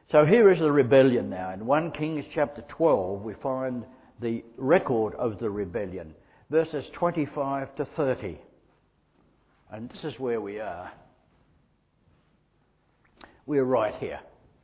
So here is the rebellion now. In 1 Kings chapter 12 we find the record of the rebellion. Verses 25 to 30. And this is where we are. We're right here.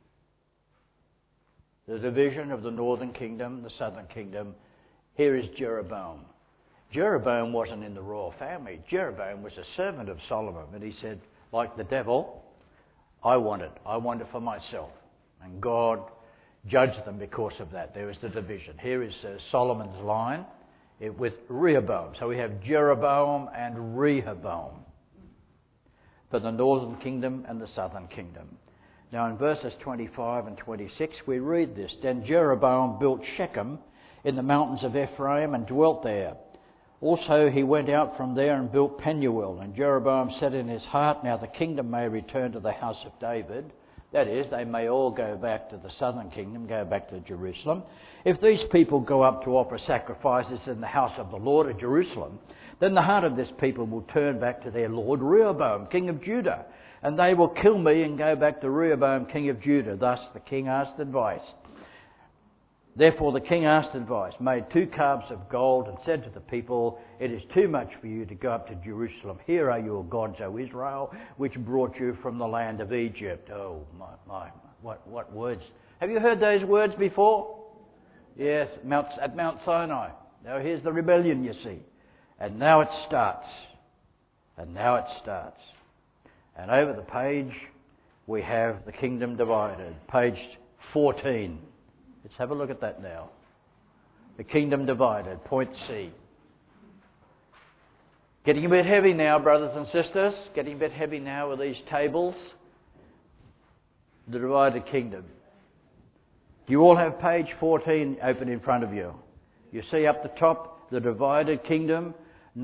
The division of the northern kingdom, the southern kingdom. Here is Jeroboam. Jeroboam wasn't in the royal family. Jeroboam was a servant of Solomon. And he said, like the devil, I want it. I want it for myself. And God judged them because of that. There was the division. Here is Solomon's line with Rehoboam. So we have Jeroboam and Rehoboam for the northern kingdom and the southern kingdom. Now in verses 25 and 26 we read this. Then Jeroboam built Shechem in the mountains of Ephraim and dwelt there. Also he went out from there and built Penuel. And Jeroboam said in his heart, now the kingdom may return to the house of David. That is, they may all go back to the southern kingdom, go back to Jerusalem. If these people go up to offer sacrifices in the house of the Lord at Jerusalem, then the heart of this people will turn back to their lord Rehoboam, king of Judah. And they will kill me and go back to Rehoboam, king of Judah. Thus the king asked advice. Therefore the king asked advice, made 2 calves of gold, and said to the people, it is too much for you to go up to Jerusalem. Here are your gods, O Israel, which brought you from the land of Egypt. Oh, my, what words. Have you heard those words before? Yes, at Mount Sinai. Now here's the rebellion, you see. And now it starts. And over the page, we have the kingdom divided. Page 14. Let's have a look at that now. The kingdom divided, point C. Getting a bit heavy now, brothers and sisters. Getting a bit heavy now with these tables. The divided kingdom. Do you all have page 14 open in front of you? You see up the top, the divided kingdom,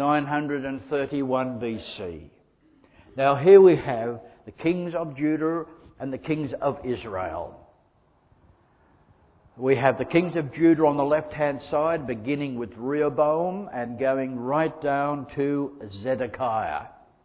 931 BC. Now here we have the kings of Judah and the kings of Israel. We have the kings of Judah on the left-hand side, beginning with Rehoboam and going right down to Zedekiah.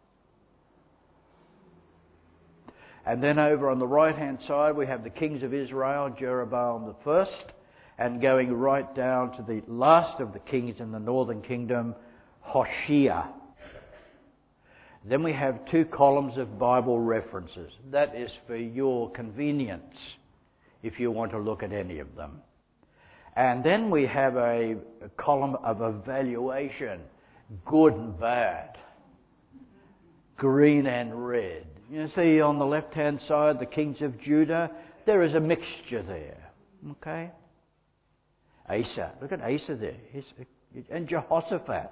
And then over on the right-hand side, we have the kings of Israel, Jeroboam the first, and going right down to the last of the kings in the northern kingdom, Hoshea. Then we have 2 columns of Bible references. That is for your convenience, if you want to look at any of them. And then we have a column of evaluation, good and bad, green and red. You see on the left-hand side, the kings of Judah, there is a mixture there. Okay? Asa, look at Asa there. And Jehoshaphat.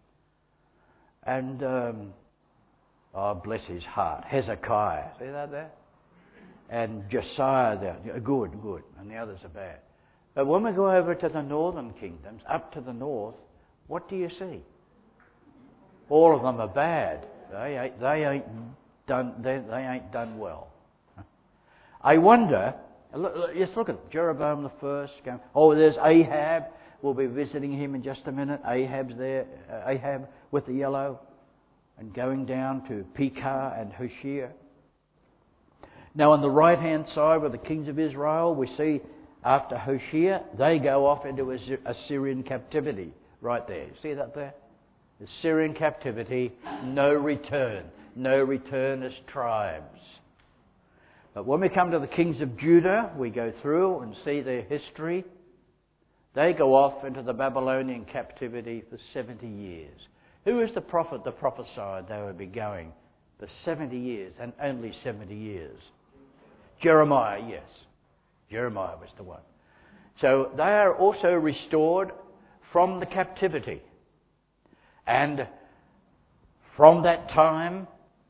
And, bless his heart, Hezekiah. See that there? And Josiah there, good, and the others are bad. But when we go over to the northern kingdoms, up to the north, what do you see? All of them are bad. They ain't done well. I wonder. Just look at Jeroboam the first. There's Ahab. We'll be visiting him in just a minute. Ahab's there. Ahab with the yellow, and going down to Pekah and Hoshea. Now on the right-hand side with the kings of Israel, we see after Hoshea, they go off into Assyrian captivity. Right there. See that there? Assyrian captivity, no return. No return as tribes. But when we come to the kings of Judah, we go through and see their history. They go off into the Babylonian captivity for 70 years. Who is the prophet that prophesied they would be going for 70 years and only 70 years? Jeremiah, yes. Jeremiah was the one. So they are also restored from the captivity. And from that time,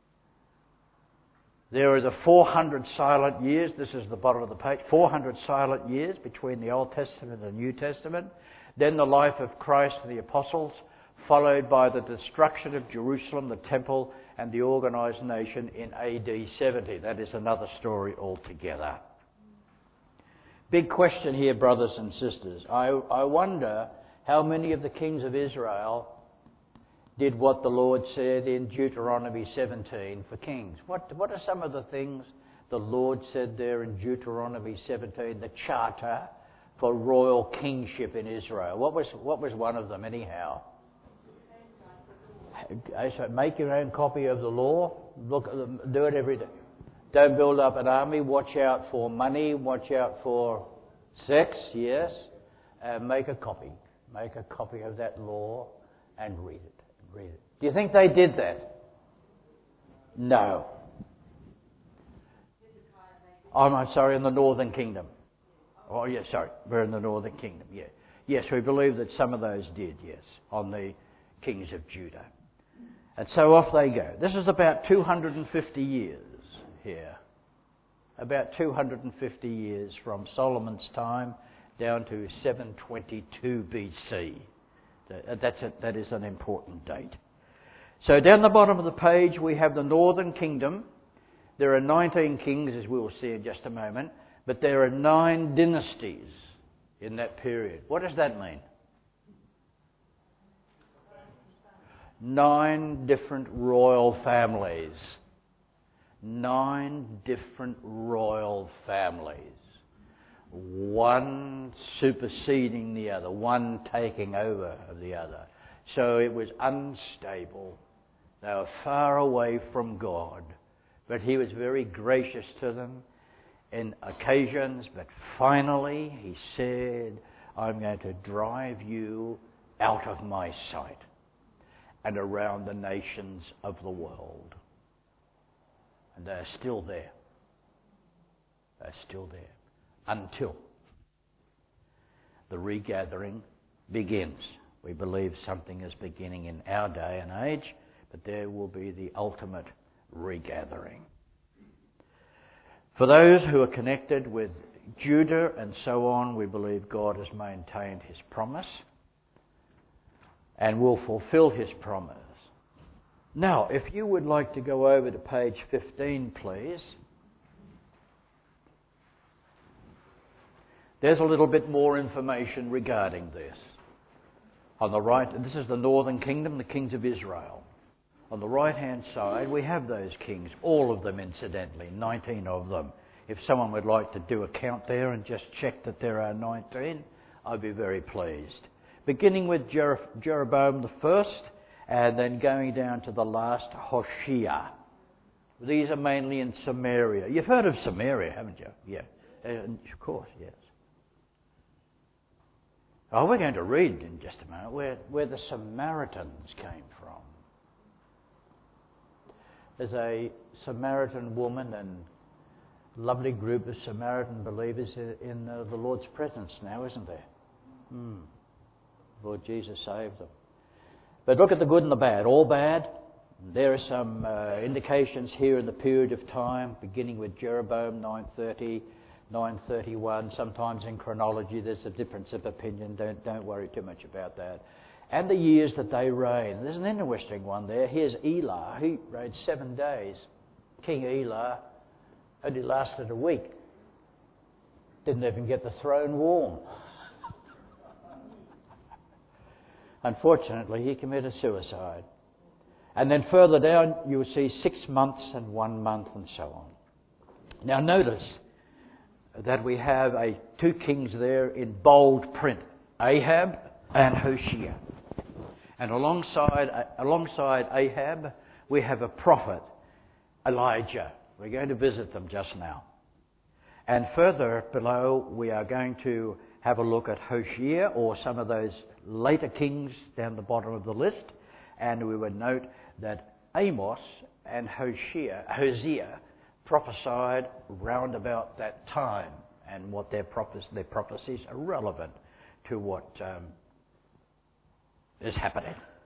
there is a 400 silent years. This is the bottom of the page. 400 silent years between the Old Testament and the New Testament. Then the life of Christ and the apostles, followed by the destruction of Jerusalem, the temple, and the organised nation in AD 70. That is another story altogether. Big question here, brothers and sisters. I wonder how many of the kings of Israel did what the Lord said in Deuteronomy 17 for kings. What are some of the things The Lord said there in Deuteronomy 17, the charter for royal kingship in Israel. What was one of them anyhow? So make your own copy of the law. Look at them, do it every day. Don't build up an army. Watch out for money. Watch out for sex. Yes. Make a copy. Make a copy of that law and read it. Read it. Do you think they did that? No. Oh, I'm sorry, in the Northern Kingdom. Oh, yes, sorry. We're in the Northern Kingdom, yeah. Yes, we believe that some of those did, yes, on the kings of Judah. And so off they go. This is about 250 years here. About 250 years from Solomon's time down to 722 BC. That is an important date. So down the bottom of the page we have the Northern Kingdom. There are 19 kings, as we will see in just a moment, but there are 9 dynasties in that period. What does that mean? 9 different royal families. 9 different royal families. One superseding the other, one taking over of the other. So it was unstable. They were far away from God. But he was very gracious to them in occasions. But finally he said, I'm going to drive you out of my sight and around the nations of the world. And they're still there. They're still there. Until the regathering begins. We believe something is beginning in our day and age, but there will be the ultimate regathering. For those who are connected with Judah and so on, we believe God has maintained his promise and will fulfill his promise. Now, if you would like to go over to page 15, please. There's a little bit more information regarding this. On the right, this is the Northern Kingdom, the kings of Israel. On the right-hand side, we have those kings, all of them incidentally, 19 of them. If someone would like to do a count there and just check that there are 19, I'd be very pleased. Beginning with Jeroboam the first, and then going down to the last, Hoshea. These are mainly in Samaria. You've heard of Samaria, haven't you? Yeah, of course, yes. Oh, we're going to read in just a moment where the Samaritans came from. There's a Samaritan woman and lovely group of Samaritan believers in the Lord's presence now, isn't there? Lord Jesus saved them. But look at the good and the bad. All bad. There are some indications here in the period of time, beginning with Jeroboam 930, 931. Sometimes in chronology there's a difference of opinion. Don't worry too much about that. And the years that they reigned. There's an interesting one there. Here's Elah. He reigned 7 days. King Elah only lasted a week. Didn't even get the throne warm. Unfortunately, he committed suicide. And then further down, you'll see 6 months and 1 month and so on. Now notice that we have 2 kings there in bold print, Ahab and Hoshea. And alongside Ahab, we have a prophet, Elijah. We're going to visit them just now. And further below, we are going to have a look at Hoshea, or some of those later kings down the bottom of the list. And we would note that Amos and Hosea prophesied round about that time, and what their prophecies are relevant to what is happening